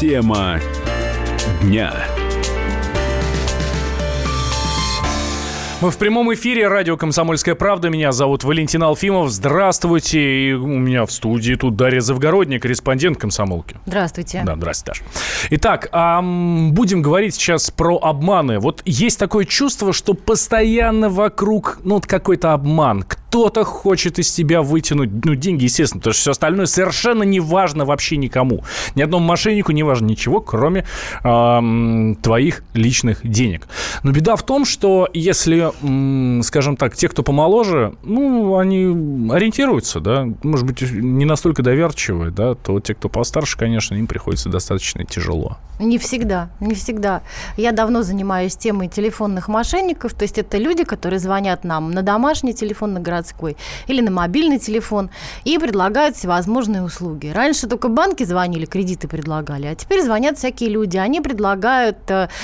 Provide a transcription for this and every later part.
Тема дня. Мы в прямом эфире. Радио «Комсомольская правда». Меня зовут Валентин Алфимов. Здравствуйте. И у меня в студии тут Дарья Завгородняя, корреспондент «Комсомолки». Здравствуйте. Да, здравствуйте, Даша. Итак, будем говорить сейчас про обманы. Вот есть такое чувство, что постоянно вокруг, какой-то обман. Кто-то хочет из тебя вытянуть, деньги, естественно, потому что все остальное совершенно не важно вообще никому. Ни одному мошеннику не важно ничего, кроме твоих личных денег. Но беда в том, что если, скажем так, те, кто помоложе, они ориентируются, да, может быть, не настолько доверчивые, да, то те, кто постарше, конечно, им приходится достаточно тяжело. Не всегда. Я давно занимаюсь темой телефонных мошенников, то есть это люди, которые звонят нам на домашний телефон, на городской или на мобильный телефон и предлагают всевозможные услуги. Раньше только банки звонили, кредиты предлагали, а теперь звонят всякие люди. Они предлагают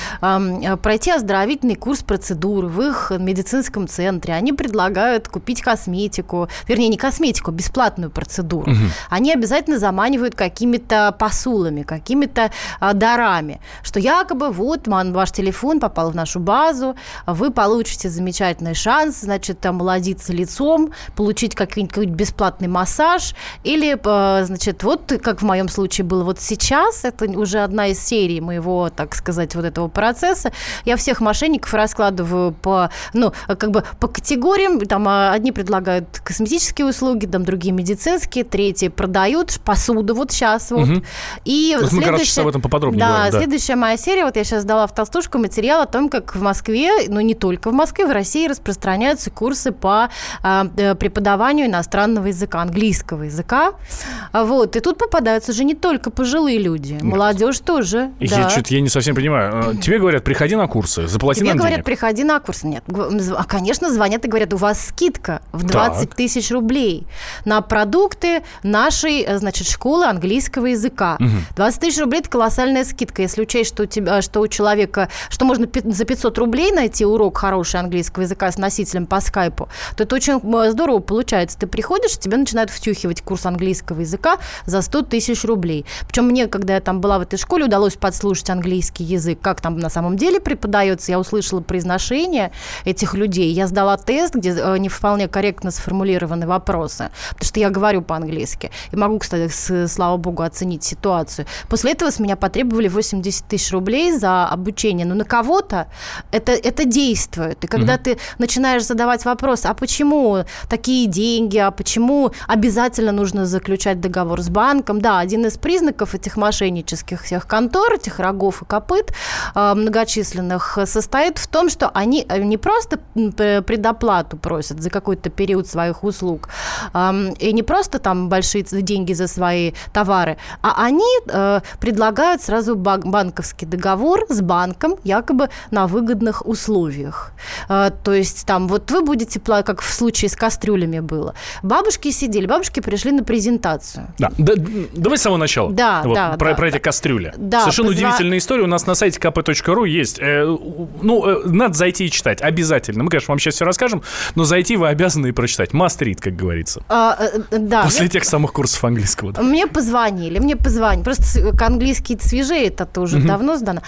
пройти оздоровительный курс процедур в их медицинском центре. Они предлагают купить косметику, вернее, не косметику, бесплатную процедуру. Они обязательно заманивают какими-то посулами, какими-то дарами, что якобы вот ваш телефон попал в нашу базу, вы получите замечательный шанс, значит, омолодиться лицом, получить какой-нибудь бесплатный массаж или, значит, вот как в моем случае было вот сейчас, это уже одна из серий моего, так сказать, вот этого процесса. Я всех мошенников раскладываю по категориям. Там одни предлагают косметические услуги, там другие медицинские, третьи продают посуду вот сейчас вот. И вот мы, короче, об этом поподробнее говорим. Да, следующая моя серия, вот я сейчас дала в толстушку материал о том, как в Москве, не только в Москве, в России распространяются курсы по преподаванию иностранного языка, английского языка. Вот. И тут попадаются же не только пожилые люди, молодежь тоже. Я не совсем понимаю. Тебе говорят, приходи на курсы, заплати нам денег. Тебе говорят, приходи на курсы. Нет, конечно, звонят и говорят, у вас скидка в 20 тысяч рублей на продукты нашей, значит, школы английского языка. 20 тысяч рублей – это колоссальная скидка. Если учесть, что у человека, что можно за 500 рублей найти урок хороший английского языка с носителем по скайпу, то это очень здорово получается. Ты приходишь, тебе начинают втюхивать курс английского языка за 100 тысяч рублей. Причем мне, когда я там была в этой школе, удалось подслушать английский язык, как там на самом деле преподается. Я услышала произношение этих людей. Я сдала тест, где не вполне корректно сформулированы вопросы, потому что я говорю по-английски. И могу, кстати, слава богу, оценить ситуацию. После этого с меня потребовали 80 тысяч рублей за обучение. Но на кого-то это действует. И когда ты начинаешь задавать вопрос, а почему такие деньги, а почему обязательно нужно заключать договор с банком? Да, один из признаков этих мошеннических всех контор, этих рогов и копыт многочисленных состоит в том, что они не просто предоплату просят за какой-то период своих услуг, и не просто там большие деньги за свои товары, а они предлагают сразу банковский договор с банком якобы на выгодных условиях. То есть там вот вы будете, как в случае с кастрюлями было. Бабушки пришли на презентацию. Давай с самого начала. Про эти кастрюли. Совершенно удивительная история. У нас на сайте kp.ru есть. Надо зайти и читать. Обязательно. Мы, конечно, вам сейчас все расскажем, но зайти вы обязаны и прочитать. Must read, как говорится. После тех самых курсов английского. Да. Мне позвонили. Просто английский свежее, это уже давно сдано.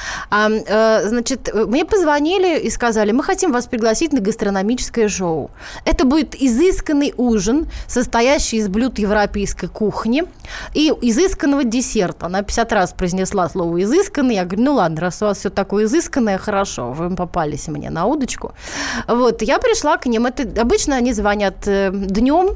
Значит, мне позвонили и сказали, мы хотим вас пригласить на гастрономическое шоу. Это будет изысканный ужин, состоящий из блюд европейской кухни и изысканного десерта. Она 50 раз произнесла слово «изысканный». Я говорю, ладно, раз у вас все такое изысканное, хорошо, вы попались мне на удочку. Вот, я пришла к ним. Обычно они звонят днем.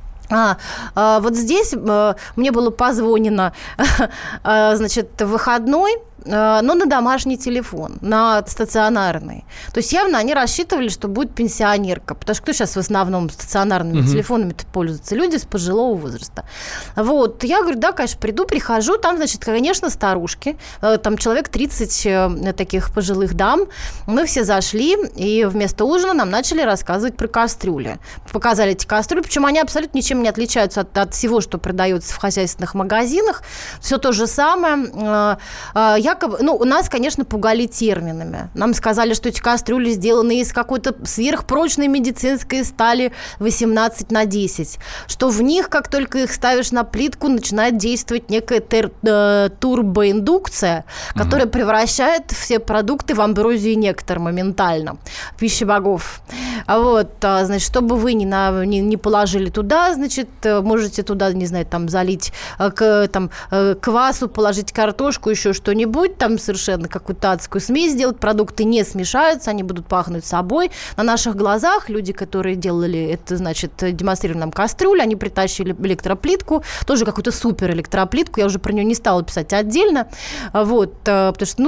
Вот здесь мне было позвонено, значит, в выходной, но на домашний телефон, на стационарный. То есть явно они рассчитывали, что будет пенсионерка, потому что кто сейчас в основном стационарными телефонами-то пользуются? Люди с пожилого возраста. Вот. Я говорю, да, конечно, прихожу, там, значит, конечно, старушки, там человек 30 таких пожилых дам. Мы все зашли, и вместо ужина нам начали рассказывать про кастрюли. Показали эти кастрюли, причем они абсолютно ничем не отличаются от всего, что продается в хозяйственных магазинах. Все то же самое. якобы, у нас, конечно, пугали терминами. Нам сказали, что эти кастрюли сделаны из какой-то сверхпрочной медицинской стали 18/10, что в них, как только их ставишь на плитку, начинает действовать некая турбоиндукция, которая превращает все продукты в амброзию нектар моментально. Пища богов. Вот, значит, чтобы вы не положили туда, значит, можете туда, не знаю, там залить квасу, положить картошку, еще что-нибудь, там совершенно какую-то адскую смесь сделать, продукты не смешаются, они будут пахнуть собой. На наших глазах люди, которые делали это, значит, демонстрировали нам кастрюлю, они притащили электроплитку, тоже какую-то супер электроплитку, я уже про нее не стала писать отдельно, вот, потому что,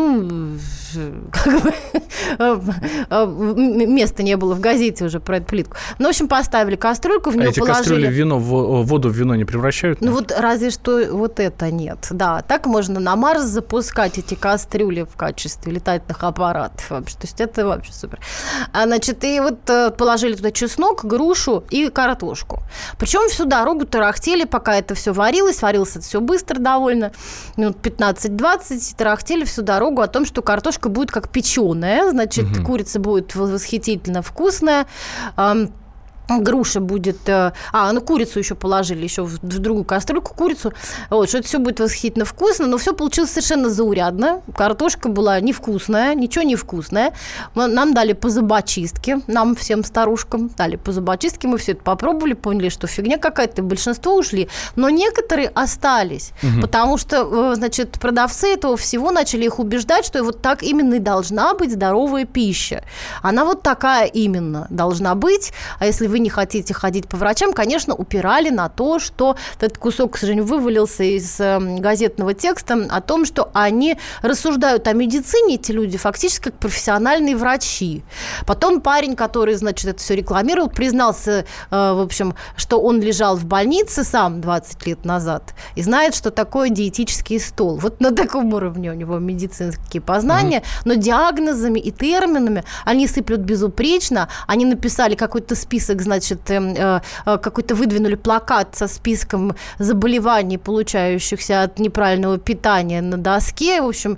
места не было в газете уже про эту плитку. Ну, в общем, поставили кастрюльку, в нее эти положили... кастрюли воду в вино не превращают? Ну, вот разве что вот это нет. Да, так можно на Марс запускать эти кастрюли в качестве летательных аппаратов вообще. То есть это вообще супер. Значит, и вот положили туда чеснок, грушу и картошку. Причем всю дорогу тарахтели, пока это все варилось это все быстро довольно, минут 15-20, тарахтели всю дорогу о том, что картошка будет как печеная, значит, курица будет восхитительно вкусная, груша будет... курицу еще положили, еще в другую кастрюльку курицу. Вот, что это все будет восхитительно вкусно, но все получилось совершенно заурядно. Картошка была невкусная, ничего не вкусное. Нам дали по зубочистке, нам всем старушкам дали по зубочистке. Мы все это попробовали, поняли, что фигня какая-то, большинство ушли. Но некоторые остались, потому что, значит, продавцы этого всего начали их убеждать, что вот так именно и должна быть здоровая пища. Она вот такая именно должна быть. А если вы не хотите ходить по врачам, конечно, упирали на то, что этот кусок, к сожалению, вывалился из газетного текста о том, что они рассуждают о медицине, эти люди, фактически как профессиональные врачи. Потом парень, который, значит, это все рекламировал, признался, в общем, что он лежал в больнице сам 20 лет назад и знает, что такое диетический стол. Вот на таком уровне у него медицинские познания, но диагнозами и терминами они сыплют безупречно. Они написали какой-то список, значит, какой-то выдвинули плакат со списком заболеваний, получающихся от неправильного питания на доске. В общем,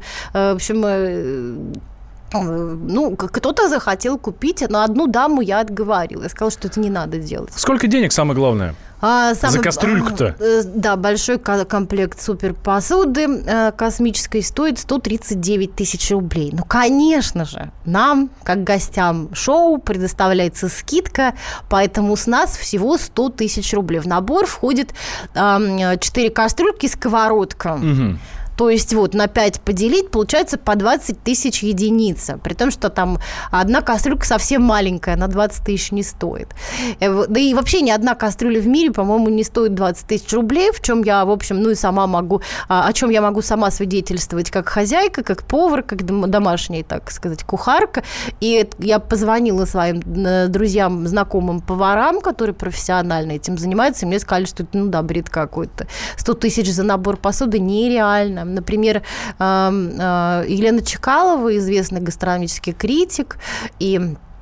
кто-то захотел купить, но одну даму я отговорила. Я сказала, что это не надо делать. Сколько денег, самое главное? За кастрюльку-то? Да, большой комплект суперпосуды космической стоит 139 тысяч рублей. Ну, конечно же, нам, как гостям шоу, предоставляется скидка, поэтому с нас всего 100 тысяч рублей. В набор входит 4 кастрюльки, сковородка. То есть вот на 5 поделить, получается по 20 тысяч единиц. При том, что там одна кастрюлька совсем маленькая, она 20 тысяч не стоит. Да и вообще ни одна кастрюля в мире, по-моему, не стоит 20 тысяч рублей, в чем я, в общем, и сама могу, о чем я могу сама свидетельствовать как хозяйка, как повар, как домашняя, так сказать, кухарка. И я позвонила своим друзьям, знакомым поварам, которые профессионально этим занимаются, и мне сказали, что это, бред какой-то. 100 тысяч за набор посуды нереально. Например, Елена Чекалова, известный гастрономический критик, и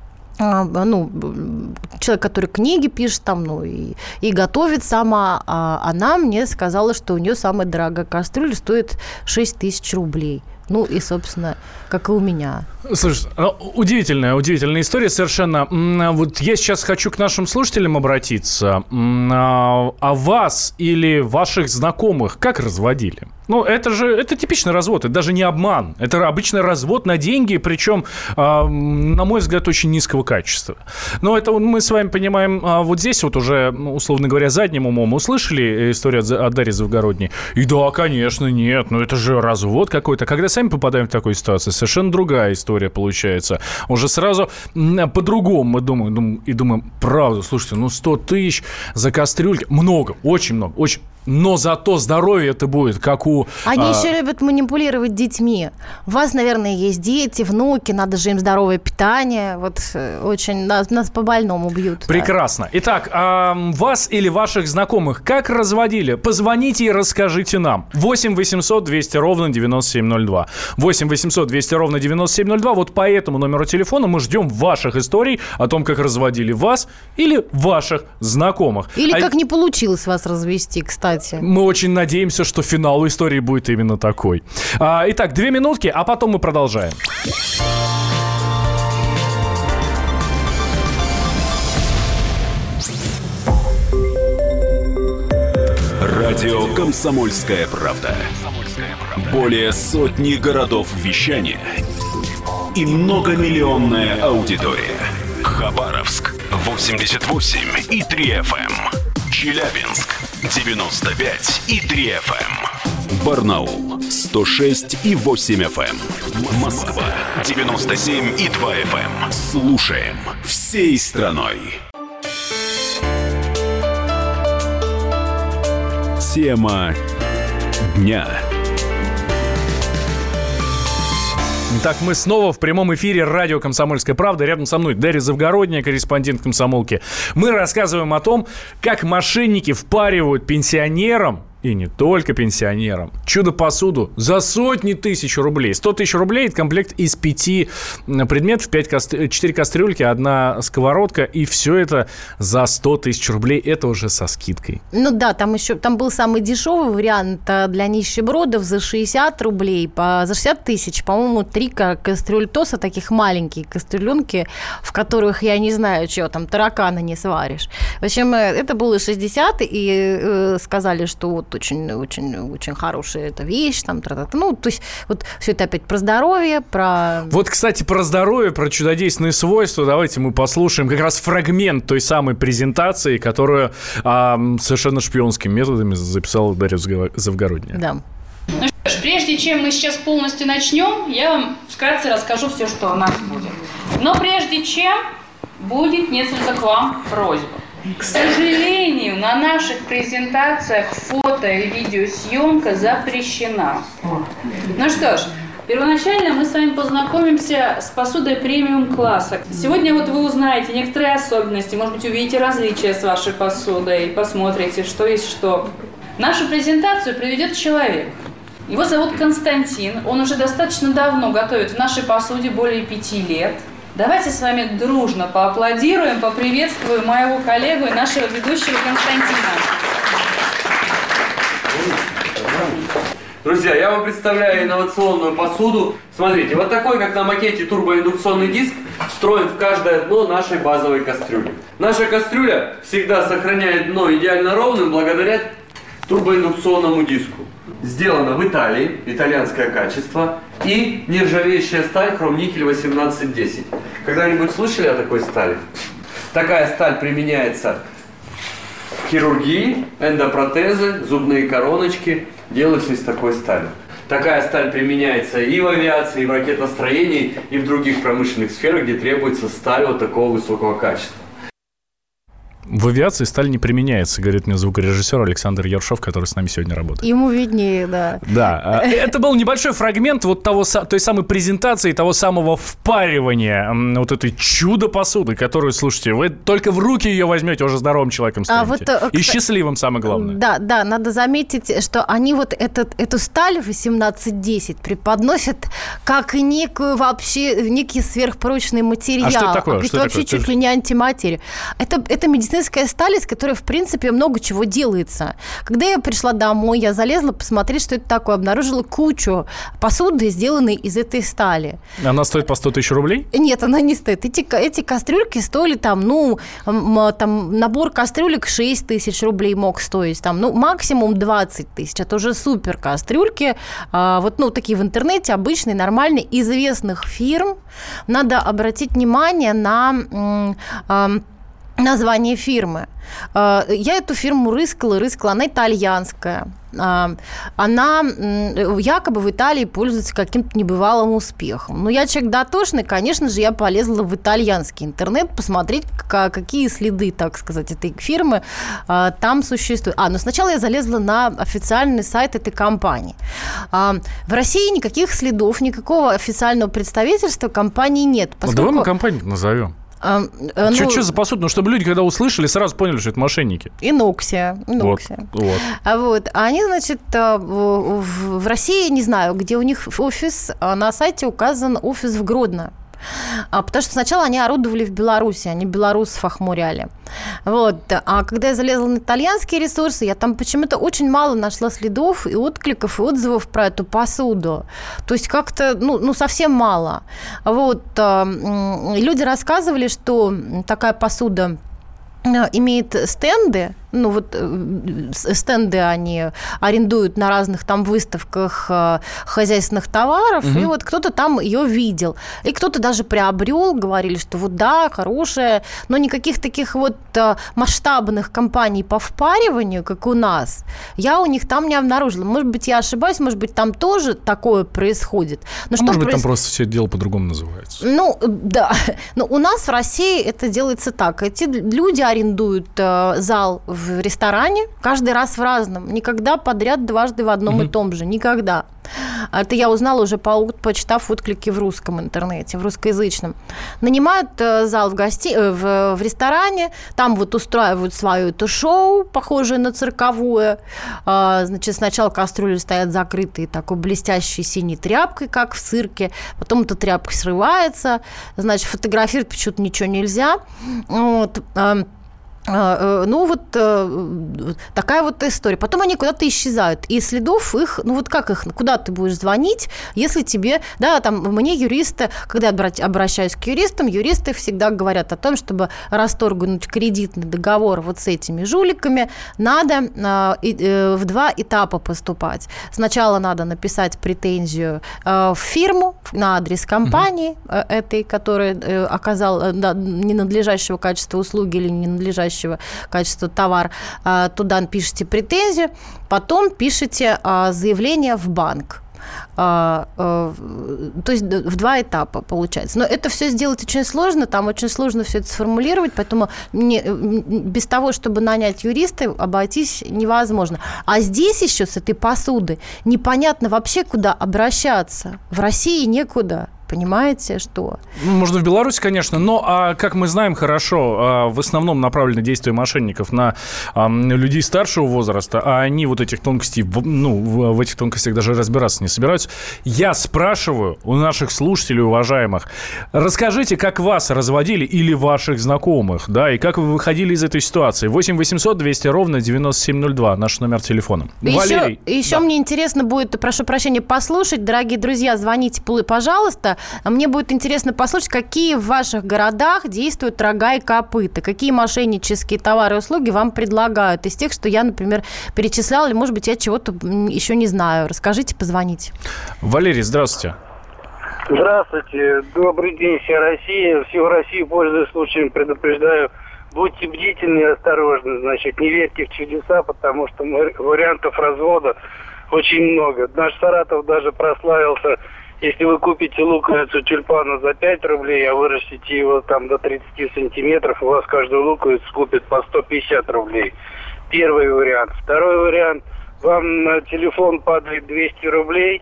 человек, который книги пишет и готовит сама, она мне сказала, что у нее самая дорогая кастрюля стоит 6 тысяч рублей. И, собственно, как и у меня. Слушай, удивительная история совершенно. Вот я сейчас хочу к нашим слушателям обратиться. А вас или ваших знакомых как разводили? Это типичный развод, это даже не обман. Это обычный развод на деньги, причем, на мой взгляд, очень низкого качества. Но это мы с вами понимаем, вот здесь вот уже, условно говоря, задним умом услышали историю от Дарьи Завгородней. И да, конечно, нет, это же развод какой-то. Когда сами попадаем в такую ситуацию, совершенно другая история получается. Уже сразу по-другому мы думаем, правда, слушайте, 100 тысяч за кастрюльки, много, очень много, очень. Но зато здоровье это будет, как у... Они еще любят манипулировать детьми. У вас, наверное, есть дети, внуки, надо же им здоровое питание. Вот очень нас по-больному бьют. Прекрасно. Да. Итак, вас или ваших знакомых как разводили? Позвоните и расскажите нам. 8 800 200 ровно 9702. 8 800 200 ровно 9702. Вот по этому номеру телефона мы ждем ваших историй о том, как разводили вас или ваших знакомых. Или как не получилось вас развести, кстати. кстати. Мы очень надеемся, что финал истории будет именно такой. Итак, 2 минутки, а потом мы продолжаем. Радио «Комсомольская правда». Более сотни городов вещания и многомиллионная аудитория. Хабаровск 88,3 FM. Челябинск 95,3 FM. Барнаул 106,8 FM. Москва 97,2 FM. Слушаем всей страной. Тема дня. Итак, мы снова в прямом эфире радио «Комсомольская правда». Рядом со мной Дарья Завгородняя, корреспондент «Комсомолки». Мы рассказываем о том, как мошенники впаривают пенсионерам, и не только пенсионерам, чудо-посуду за сотни тысяч рублей. 100 тысяч рублей – это комплект из 5 предметов, 4 кастрюльки, 1 сковородка, и все это за 100 тысяч рублей. Это уже со скидкой. Ну да, там был самый дешевый вариант для нищебродов за 60 рублей. За 60 тысяч, по-моему, 3 кастрюльтоса, таких маленькие кастрюленки, в которых, я не знаю, что там, таракана не сваришь. В общем, это было 60, и сказали, что вот очень хорошая эта вещь, там, ну, то есть вот все это опять про здоровье, про... Вот, кстати, про здоровье, про чудодейственные свойства, давайте мы послушаем как раз фрагмент той самой презентации, которую совершенно шпионскими методами записала Дарья Завгородняя. Да. Ну что ж, прежде чем мы сейчас полностью начнем, я вам вкратце расскажу все, что у нас будет. Но прежде чем, будет несколько к вам просьб. К сожалению, на наших презентациях фото и видеосъемка запрещена. Ну что ж, первоначально мы с вами познакомимся с посудой премиум-класса. Сегодня вот вы узнаете некоторые особенности, может быть, увидите различия с вашей посудой и посмотрите, что есть что. Нашу презентацию проведет человек. Его зовут Константин, он уже достаточно давно готовит в нашей посуде, более 5 лет. Давайте с вами дружно поаплодируем, поприветствуем моего коллегу и нашего ведущего Константина. Друзья, я вам представляю инновационную посуду. Смотрите, вот такой, как на макете, турбоиндукционный диск встроен в каждое дно нашей базовой кастрюли. Наша кастрюля всегда сохраняет дно идеально ровным благодаря турбоиндукционному диску. Сделано в Италии, итальянское качество, и нержавеющая сталь хромникель 1810. Когда-нибудь слышали о такой стали? Такая сталь применяется в хирургии, эндопротезы, зубные короночки делаются из такой стали. Такая сталь применяется и в авиации, и в ракетостроении, и в других промышленных сферах, где требуется сталь вот такого высокого качества. В авиации сталь не применяется, говорит мне звукорежиссер Александр Ершов, который с нами сегодня работает. Ему виднее, да. Да, это был небольшой фрагмент вот той самой презентации, того самого впаривания вот этой чудо-посуды, которую, слушайте, вы только в руки ее возьмете, уже здоровым человеком станете. И счастливым, самое главное. Да, надо заметить, что они вот эту сталь 1810 преподносят как некий сверхпрочный материал. А что это такое? Это вообще чуть ли не антиматерия. Это медицинская сталь, из которой, в принципе, много чего делается. Когда я пришла домой, я залезла посмотреть, что это такое. Обнаружила кучу посуды, сделанной из этой стали. Она стоит по 100 тысяч рублей? Нет, она не стоит. Эти кастрюльки стоили там набор кастрюлек 6 тысяч рублей мог стоить. Максимум 20 тысяч. Это уже супер кастрюльки. Такие в интернете, обычные, нормальные, известных фирм. Надо обратить внимание на название фирмы. Я эту фирму рыскала, она итальянская. Она якобы в Италии пользуется каким-то небывалым успехом. Но я человек дотошный, конечно же, я полезла в итальянский интернет посмотреть, какие следы, так сказать, этой фирмы там существуют. Но сначала я залезла на официальный сайт этой компании. В России никаких следов, никакого официального представительства компании нет. Давай мы компанию назовем. Что за посуду? Чтобы люди, когда услышали, сразу поняли, что это мошенники. Иноксия. Вот. Они, значит, в России, не знаю, где у них офис, на сайте указан офис в Гродно. Потому что сначала они орудовали в Беларуси, они белорусов охмуряли. Вот. А когда я залезла на итальянские ресурсы, я там почему-то очень мало нашла следов и откликов, и отзывов про эту посуду. То есть как-то, совсем мало. Вот. Люди рассказывали, что такая посуда имеет стенды. Стенды они арендуют на разных там выставках хозяйственных товаров, и вот кто-то там ее видел. И кто-то даже приобрел, говорили, что хорошая, но никаких таких масштабных компаний по впариванию, как у нас, я у них там не обнаружила. Может быть, я ошибаюсь, может быть, там тоже такое происходит. Но может быть, там просто все дело по-другому называется. Да. Но у нас в России это делается так. Эти люди арендуют зал в ресторане, каждый раз в разном. Никогда подряд дважды в одном и том же. Никогда. Это я узнала уже, почитав отклики в русском интернете, в русскоязычном. Нанимают зал в ресторане, там устраивают свое это шоу, похожее на цирковое. Значит, сначала кастрюли стоят закрытые такой блестящей синей тряпкой, как в цирке. Потом эта тряпка срывается. Значит, фотографировать почему-то ничего нельзя. Такая история. Потом они куда-то исчезают. И следов их, куда ты будешь звонить, если тебе, мне юристы, когда я обращаюсь к юристам, юристы всегда говорят о том, чтобы расторгнуть кредитный договор с этими жуликами, надо в 2 этапа поступать. Сначала надо написать претензию в фирму на адрес компании этой, которая оказала ненадлежащего качества услуги или ненадлежащего качества товар, туда пишите претензию, потом пишите заявление в банк. То есть в 2 этапа получается. Но это все сделать очень сложно, там очень сложно все это сформулировать, поэтому без того, чтобы нанять юриста, обойтись невозможно. А здесь еще с этой посуды непонятно вообще, куда обращаться. В России некуда. Понимаете, что? Можно в Беларуси, конечно, но, как мы знаем хорошо, в основном направлены действия мошенников на людей старшего возраста, а они этих тонкостей, в этих тонкостях даже разбираться не собираются. Я спрашиваю у наших слушателей уважаемых, расскажите, как вас разводили или ваших знакомых, да, и как вы выходили из этой ситуации. 8 800 200 ровно 9702, наш номер телефона. Валерий. Еще мне интересно будет, прошу прощения, послушать, дорогие друзья, звоните, пожалуйста. Мне будет интересно послушать, какие в ваших городах действуют рога и копыта, какие мошеннические товары и услуги вам предлагают из тех, что я, например, перечисляла, или, может быть, я чего-то еще не знаю. Расскажите, позвоните. Валерий, здравствуйте. Здравствуйте. Добрый день, вся Россия. Всю Россию, пользуясь случаем, предупреждаю, будьте бдительны и осторожны. Значит, не верьте в чудеса, потому что вариантов развода очень много. Наш Саратов даже прославился. Если вы купите луковицу тюльпана за 5 рублей, а вырастите его там до 30 сантиметров, у вас каждую луковицу купит по 150 рублей. Первый вариант. Второй вариант. Вам на телефон падает 200 рублей,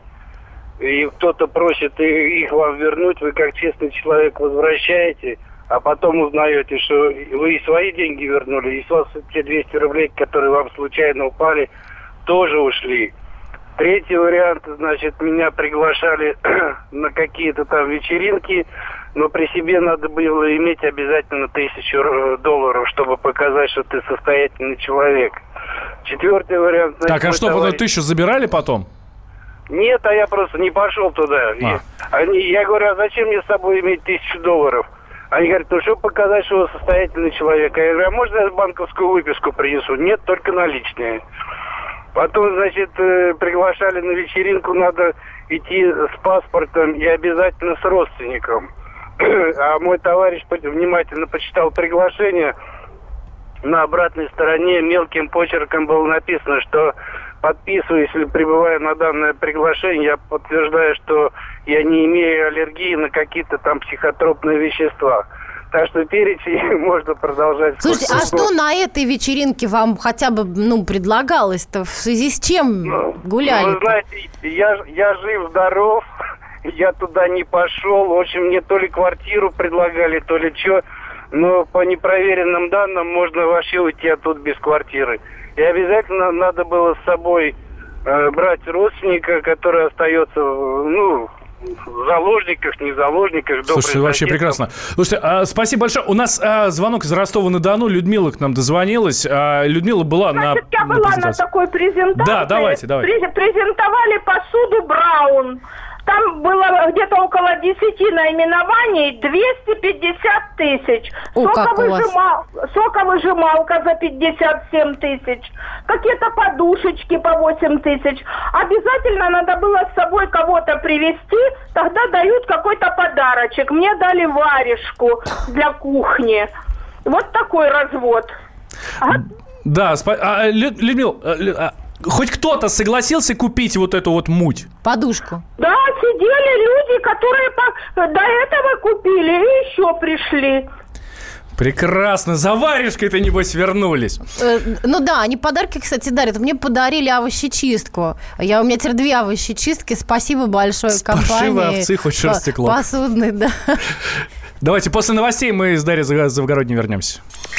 и кто-то просит их вам вернуть, вы как честный человек возвращаете, а потом узнаете, что вы и свои деньги вернули, и с вас те 200 рублей, которые вам случайно упали, тоже ушли. Tретий вариант, значит, меня приглашали на какие-то там вечеринки, но при себе надо было иметь обязательно $1000, чтобы показать, что ты состоятельный человек. Четвертый вариант... Значит, так, а что, товарищ... 1000 забирали потом? Нет, а я просто не пошел туда. Я говорю, а зачем мне с собой иметь $1000? Они говорят, чтобы показать, что вы состоятельный человек. Я говорю, а можно я банковскую выписку принесу? Нет, только наличные. Потом, значит, приглашали на вечеринку, надо идти с паспортом и обязательно с родственником. А мой товарищ внимательно почитал приглашение. На обратной стороне мелким почерком было написано, что подписываясь или прибывая на данное приглашение, я подтверждаю, что я не имею аллергии на какие-то там психотропные вещества. Так что перечень можно продолжать. Слушайте, а что на этой вечеринке вам хотя бы предлагалось-то? В связи с чем гуляли? Вы знаете, я жив-здоров, я туда не пошел. В общем, мне то ли квартиру предлагали, то ли что. Но по непроверенным данным можно вообще уйти оттуда без квартиры. И обязательно надо было с собой брать родственника, который остается, в в заложниках, не в заложниках. Слушайте, вообще прекрасно. Слушайте, спасибо большое. У нас звонок из Ростова-на-Дону. Людмила к нам дозвонилась. Людмила была я была на такой презентации. Да, давайте. Презентовали посуду «Браун». Там было где-то около 10 наименований, 250 тысяч. Соковыжималка за 57 тысяч. Какие-то подушечки по 8 тысяч. Обязательно надо было с собой кого-то привезти, тогда дают какой-то подарочек. Мне дали варежку для кухни. Вот такой развод. Да, Людмила... Хоть кто-то согласился купить вот эту вот муть? Подушку. Да, сидели люди, которые до этого купили и еще пришли. Прекрасно. За варежкой-то, небось, вернулись. Ну да, они подарки, кстати, дарят. Мне подарили овощечистку. У меня теперь 2 овощечистки. Спасибо большое компании. Паршивые овцы, хоть шерсть стекло. Посудный, да. Давайте после новостей мы с Дарьей Завгородней вернемся.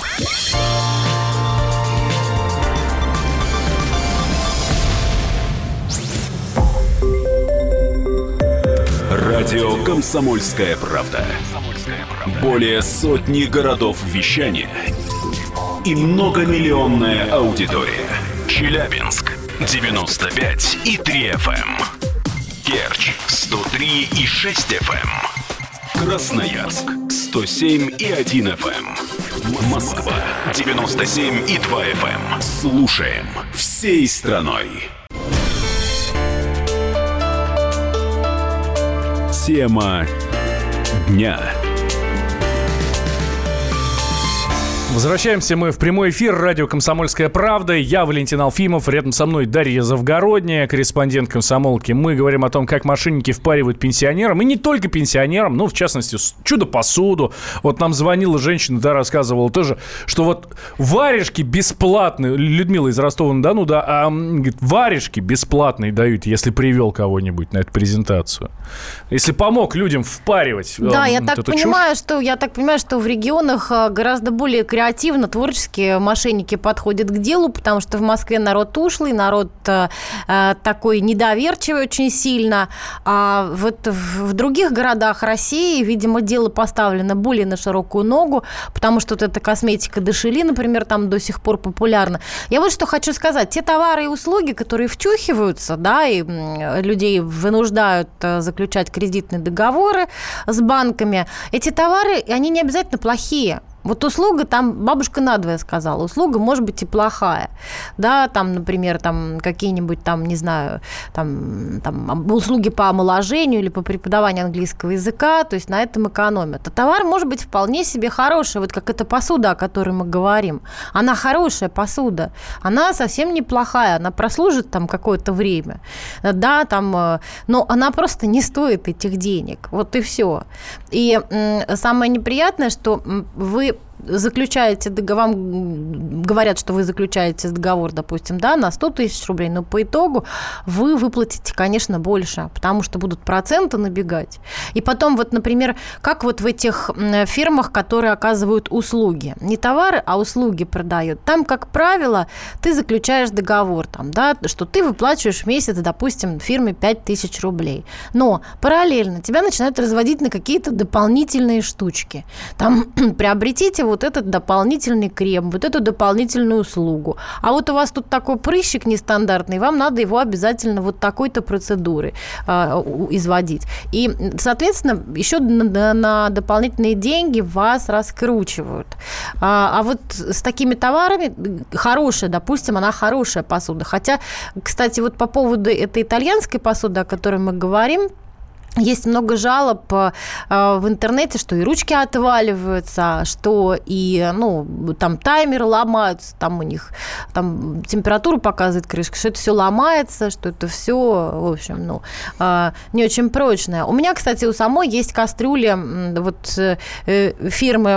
Радио «Комсомольская правда». Более сотни городов вещания и многомиллионная аудитория. Челябинск 95,3 FM. Керчь 103,6 FM. Красноярск 107,1 FM. Москва 97,2 FM. Слушаем всей страной. Тема дня. Возвращаемся мы в прямой эфир. Радио «Комсомольская правда». Я Валентин Алфимов. Рядом со мной Дарья Завгородняя, корреспондент «Комсомолки». Мы говорим о том, как мошенники впаривают пенсионерам. И не только пенсионерам, но, в частности, чудо-посуду. Вот нам звонила женщина, да, рассказывала тоже, что вот варежки бесплатные. Людмила из Ростова-на-Дону, да, говорит, варежки бесплатные дают, если привел кого-нибудь на эту презентацию. Если помог людям впаривать. Да, я так понимаю, что в регионах гораздо более креативно, творчески мошенники подходят к делу, потому что в Москве народ ушлый, народ такой недоверчивый очень сильно. А вот в других городах России, видимо, дело поставлено более на широкую ногу, потому что вот эта косметика Дешели, например, там до сих пор популярна. Я вот что хочу сказать. Те товары и услуги, которые втюхиваются, да, и людей вынуждают заключать кредитные договоры с банками, эти товары, они не обязательно плохие. Вот услуга, там бабушка надвое сказала, услуга может быть и плохая, да, там, например, там какие-нибудь там, не знаю, там услуги по омоложению или по преподаванию английского языка, то есть на этом экономят. А товар может быть вполне себе хороший, вот как эта посуда, о которой мы говорим, она хорошая посуда, она совсем неплохая, она прослужит там какое-то время, да, там, но она просто не стоит этих денег, вот и все. И самое неприятное, что вы заключаете договор, вам говорят, что вы заключаете договор, допустим, да, на 100 тысяч рублей, но по итогу вы выплатите, конечно, больше, потому что будут проценты набегать. И потом вот, например, как вот в этих фирмах, которые оказывают услуги, не товары, а услуги продают, там, как правило, ты заключаешь договор, там, да, что ты выплачиваешь в месяц, допустим, фирме 5 тысяч рублей, но параллельно тебя начинают разводить на какие-то дополнительные штучки. Там, приобретите вот этот дополнительный крем, вот эту дополнительную услугу. А вот у вас тут такой прыщик нестандартный, вам надо его обязательно вот такой-то процедуры изводить. И, соответственно, еще на дополнительные деньги вас раскручивают. А вот с такими товарами хорошая, допустим, она хорошая посуда. Хотя, кстати, вот по поводу этой итальянской посуды, о которой мы говорим, есть много жалоб в интернете, что и ручки отваливаются, что и, там таймеры ломаются, там у них там температуру показывает крышка, что это все ломается, что это все, в общем, не очень прочное. У меня, кстати, у самой есть кастрюля вот фирмы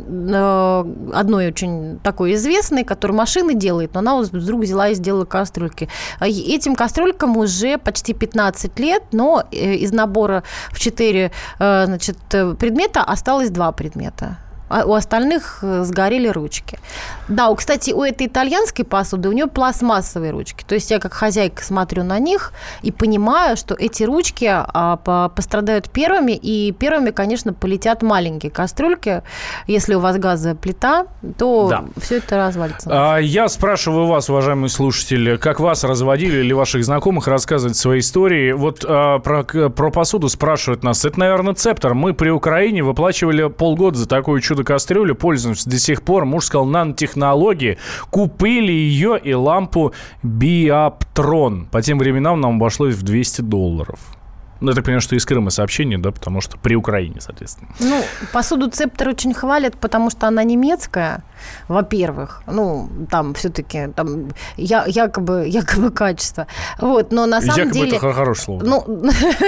одной очень такой известной, которая машины делает, но она вот вдруг взяла и сделала кастрюльки. Этим кастрюлькам уже почти 15 лет, но из набора в 4, предмета осталось 2 предмета. а у остальных сгорели ручки. Да, кстати, у этой итальянской посуды у нее пластмассовые ручки. То есть я как хозяйка смотрю на них и понимаю, что эти ручки пострадают первыми, и первыми, конечно, полетят маленькие кастрюльки. Если у вас газовая плита, то все это развалится. Я спрашиваю вас, уважаемые слушатели, как вас разводили или ваших знакомых, рассказывать свои истории. Вот про посуду спрашивают нас. Это, наверное, Цептор. Мы при Украине выплачивали полгода за такую чудо-кастрюлю, пользуемся до сих пор. Муж сказал, нанотехнологии. Купили ее и лампу Биоптрон. По тем временам нам обошлось в $200. Ну, я так понимаю, что из Крыма сообщение, да, потому что при Украине, соответственно. Ну, посуду Цептор очень хвалят, потому что она немецкая, во-первых. Ну, там все-таки там якобы качество. Вот, но на самом деле... Якобы это хорошее слово. Ну...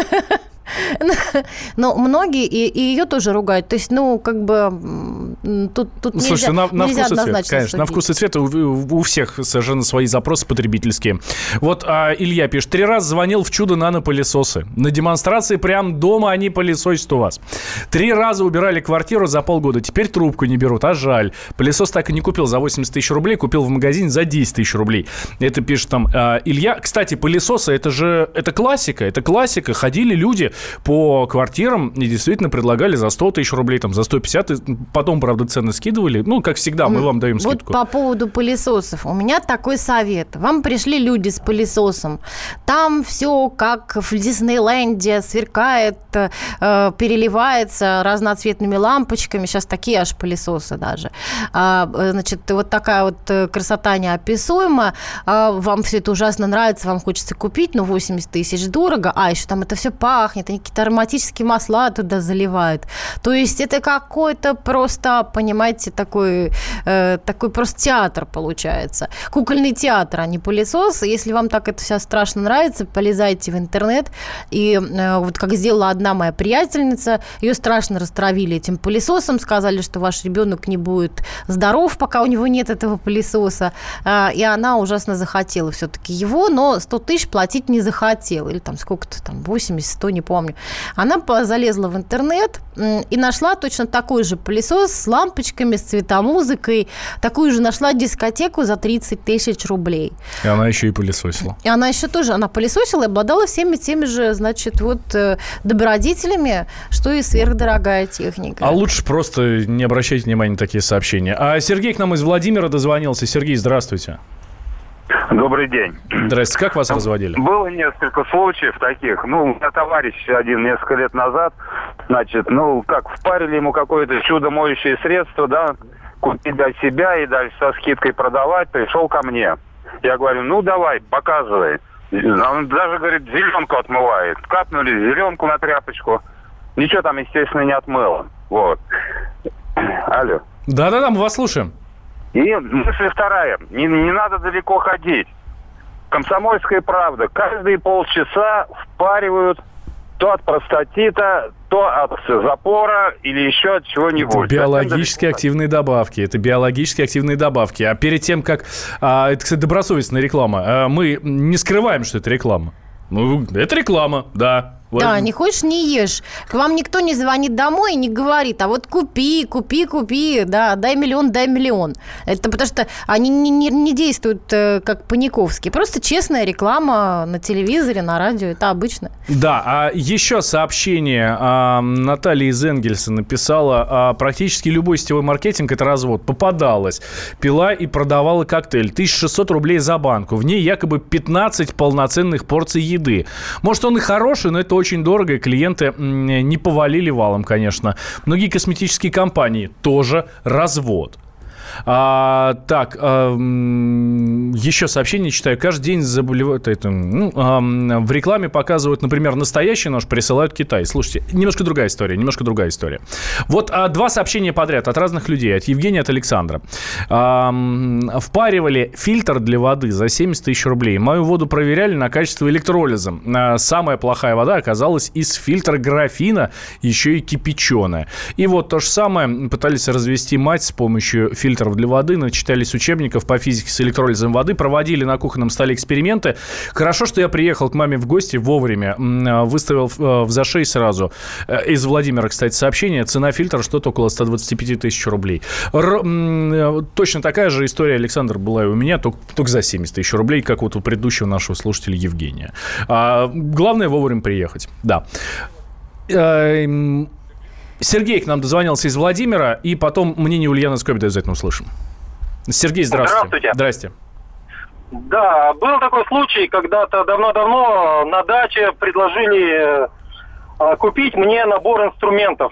Но многие и ее тоже ругают. То есть, ну, как бы тут слушайте, нельзя однозначно конечно, судить. на вкус и цвет у всех совершенно свои запросы потребительские. Вот Илья пишет, 3 раза звонил в чудо нано-пылесосы. На демонстрации прямо дома они пылесосят у вас. 3 раза убирали квартиру за полгода. Теперь трубку не берут, а жаль. Пылесос так и не купил за 80 тысяч рублей, купил в магазине за 10 тысяч рублей. Это пишет там Илья. Кстати, пылесосы, это классика. Это классика. Ходили люди по квартирам и действительно предлагали за 100 тысяч рублей, там, за 150. Потом, правда, цены скидывали. Ну, как всегда, мы вам даем скидку. Вот по поводу пылесосов. У меня такой совет. Вам пришли люди с пылесосом. Там все как в Диснейленде сверкает, переливается разноцветными лампочками. Сейчас такие аж пылесосы даже. Значит, вот такая вот красота неописуемая. Вам все это ужасно нравится, вам хочется купить, но 80 тысяч дорого. А еще там это все пахнет, они какие-то ароматические масла туда заливают. То есть это какой-то просто, понимаете, такой просто театр получается. Кукольный театр, а не пылесос. Если вам так это все страшно нравится, полезайте в интернет. И вот как сделала одна моя приятельница, ее страшно растравили этим пылесосом, сказали, что ваш ребенок не будет здоров, пока у него нет этого пылесоса. И она ужасно захотела все-таки его, но 100 тысяч платить не захотела. Или там сколько-то, там 80, 100, не помню. Она залезла в интернет и нашла точно такой же пылесос с лампочками, с цветомузыкой. Такую же нашла дискотеку за 30 тысяч рублей. И она еще и пылесосила. И она еще тоже, она пылесосила и обладала всеми теми же, значит, вот добродетелями, что и сверхдорогая техника. А лучше просто не обращайте внимания на такие сообщения. А Сергей к нам из Владимира дозвонился. Сергей, здравствуйте. Добрый день. Здравствуйте. Как вас разводили? Было несколько случаев таких. Ну, у меня товарищ один несколько лет назад, значит, впарили ему какое-то чудо-моющее средство, да, купить для себя и дальше со скидкой продавать, пришел ко мне. Я говорю, ну, давай, показывай. Он даже, говорит, зеленку отмывает. Капнули зеленку на тряпочку. Ничего там, естественно, не отмыло. Вот. Алло. Да-да-да, мы вас слушаем. И мысль вторая. Не надо далеко ходить. «Комсомольская правда». Каждые полчаса впаривают то от простатита, то от запора или еще от чего-нибудь. Это биологически активные добавки. Это биологически активные добавки. А перед тем, как... это, кстати, добросовестная реклама. Мы не скрываем, что это реклама. Ну, это реклама, да. Да, не хочешь, не ешь. К вам никто не звонит домой и не говорит, а вот купи, да, дай миллион. Это потому что они не действуют как Паниковские. Просто честная реклама на телевизоре, на радио, это обычно. Да, а еще сообщение Наталья из Энгельса написала, практически любой сетевой маркетинг – это развод. Попадалась, пила и продавала коктейль. 1600 рублей за банку. В ней якобы 15 полноценных порций еды. Может, он и хороший, но это очень дорого, и клиенты не повалили валом, конечно. Многие косметические компании тоже развод. Еще сообщение читаю. Каждый день заболевают в рекламе показывают, например, настоящий нож, присылают в Китай. Слушайте, немножко другая история. Вот 2 сообщения подряд от разных людей. От Евгения, от Александра. Впаривали фильтр для воды за 70 тысяч рублей. Мою воду проверяли на качество электролиза. Самая плохая вода оказалась из фильтра графина, еще и кипяченая. И вот то же самое пытались развести мать с помощью фильтра фильтров для воды, начитались учебников по физике с электролизом воды, проводили на кухонном столе эксперименты. Хорошо, что я приехал к маме в гости вовремя, выставил в зашей сразу. Из Владимира, кстати, сообщение. Цена фильтра что-то около 125 тысяч рублей. Точно такая же история, Александр, была и у меня, только за 70 тысяч рублей, как вот у предыдущего нашего слушателя Евгения. Главное вовремя приехать. Да. Сергей к нам дозвонился из Владимира, и потом мнение Ульяны Скобида обязательно услышим. Сергей, здравствуйте. Здрасте. Да, был такой случай, когда-то давно-давно на даче предложили купить мне набор инструментов.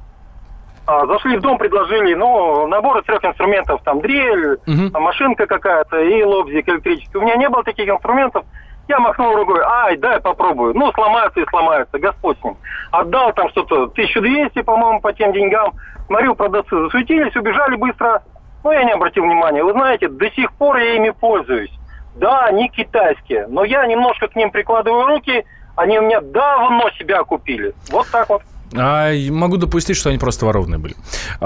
Зашли в дом, предложили, набор из 3 инструментов, там дрель, машинка какая-то и лобзик электрический. У меня не было таких инструментов. Я махнул рукой, дай попробую. Сломаются и сломаются, Господь с ним. Отдал там что-то 1200, по-моему, по тем деньгам. Смотрю, продавцы засуетились, убежали быстро. Я не обратил внимания. Вы знаете, до сих пор я ими пользуюсь. Да, они китайские, но я немножко к ним прикладываю руки, они у меня давно себя купили. Вот так вот. Могу допустить, что они просто ворованные были.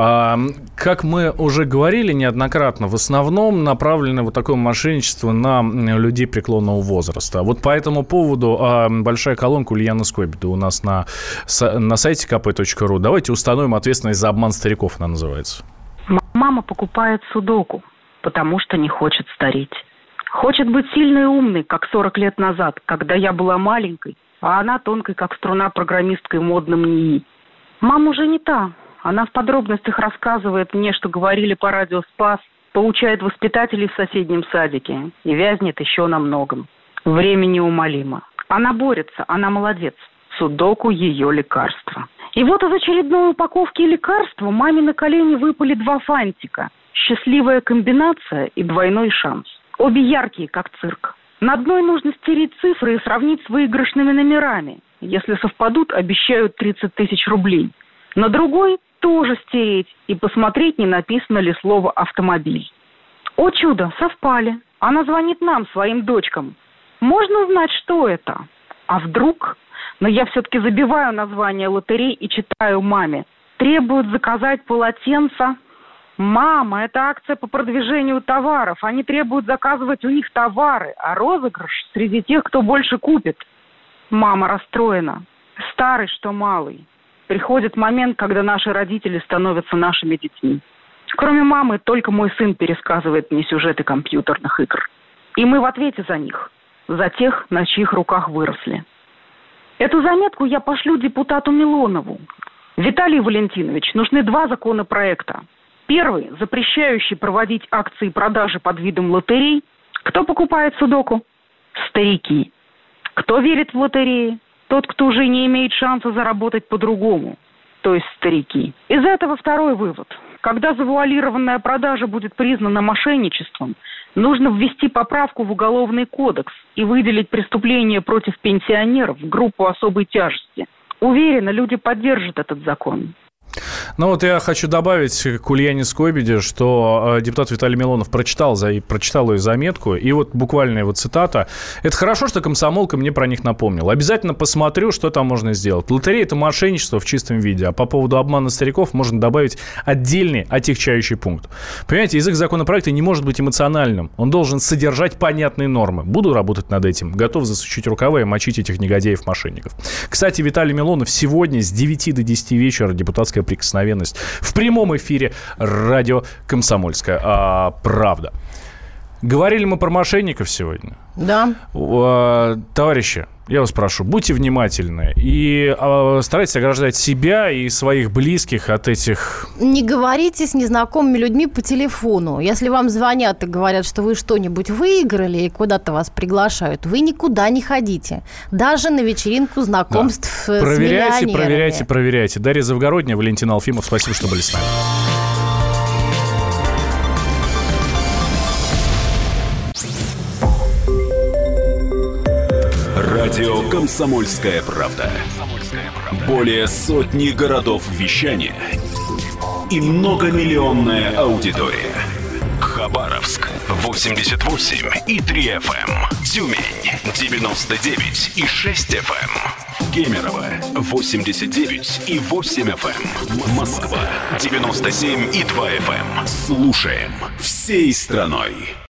Как мы уже говорили неоднократно, в основном направлено вот такое мошенничество на людей преклонного возраста. Вот по этому поводу большая колонка Ульяны Скобида у нас на сайте kp.ru. Давайте установим ответственность за обман стариков, она называется. Мама покупает судоку, потому что не хочет стареть. Хочет быть сильной и умной, как 40 лет назад, когда я была маленькой, а она тонкой, как струна, программисткой в модном НИИ. Мама уже не та. Она в подробностях рассказывает мне, что говорили по радио «Спас», поучает воспитателей в соседнем садике и вязнет еще на многом. Время неумолимо. Она борется, она молодец. Судоку – ее лекарство. И вот из очередной упаковки лекарства маме на колени выпали 2 фантика. Счастливая комбинация и двойной шанс. Обе яркие, как цирк. На одной нужно стереть цифры и сравнить с выигрышными номерами. Если совпадут, обещают 30 тысяч рублей. На другой тоже стереть и посмотреть, не написано ли слово «автомобиль». О чудо, совпали. Она звонит нам, своим дочкам. Можно узнать, что это? А вдруг? Но я все-таки забиваю название лотерей и читаю маме. Требуют заказать полотенца. Мама, это акция по продвижению товаров. Они требуют заказывать у них товары, а розыгрыш среди тех, кто больше купит. Мама расстроена. Старый, что малый. Приходит момент, когда наши родители становятся нашими детьми. Кроме мамы, только мой сын пересказывает мне сюжеты компьютерных игр. И мы в ответе за них. За тех, на чьих руках выросли. Эту заметку я пошлю депутату Милонову. Виталий Валентинович, нужны 2 законопроекта. Первый, запрещающий проводить акции продажи под видом лотерей. Кто покупает судоку? Старики. Кто верит в лотереи? Тот, кто уже не имеет шанса заработать по-другому. То есть старики. Из этого второй вывод. Когда завуалированная продажа будет признана мошенничеством, нужно ввести поправку в Уголовный кодекс и выделить преступление против пенсионеров в группу особой тяжести. Уверена, люди поддержат этот закон. Я хочу добавить к Ульяне Скобиде, что депутат Виталий Милонов прочитал ее заметку, и вот буквальная его цитата. «Это хорошо, что комсомолка мне про них напомнила. Обязательно посмотрю, что там можно сделать. Лотерея – это мошенничество в чистом виде, а по поводу обмана стариков можно добавить отдельный отягчающий пункт. Понимаете, язык законопроекта не может быть эмоциональным. Он должен содержать понятные нормы. Буду работать над этим. Готов засучить рукава и мочить этих негодяев-мошенников». Кстати, Виталий Милонов сегодня с 9 до 10 вечера депутатская прикосновенность в прямом эфире радио «Комсомольская правда». Говорили мы про мошенников сегодня. Да. Товарищи, я вас прошу, будьте внимательны и старайтесь ограждать себя и своих близких от этих... Не говорите с незнакомыми людьми по телефону. Если вам звонят и говорят, что вы что-нибудь выиграли и куда-то вас приглашают, вы никуда не ходите. Даже на вечеринку знакомств с миллионерами. Проверяйте. Дарья Завгородняя, Валентин Алфимов, спасибо, что были с нами. Радио «Комсомольская правда». Более сотни городов вещания и многомиллионная аудитория. Хабаровск 88,3 FM. Тюмень 99,6 FM. Кемерово 89,8 FM. Москва 97,2 FM. Слушаем всей страной.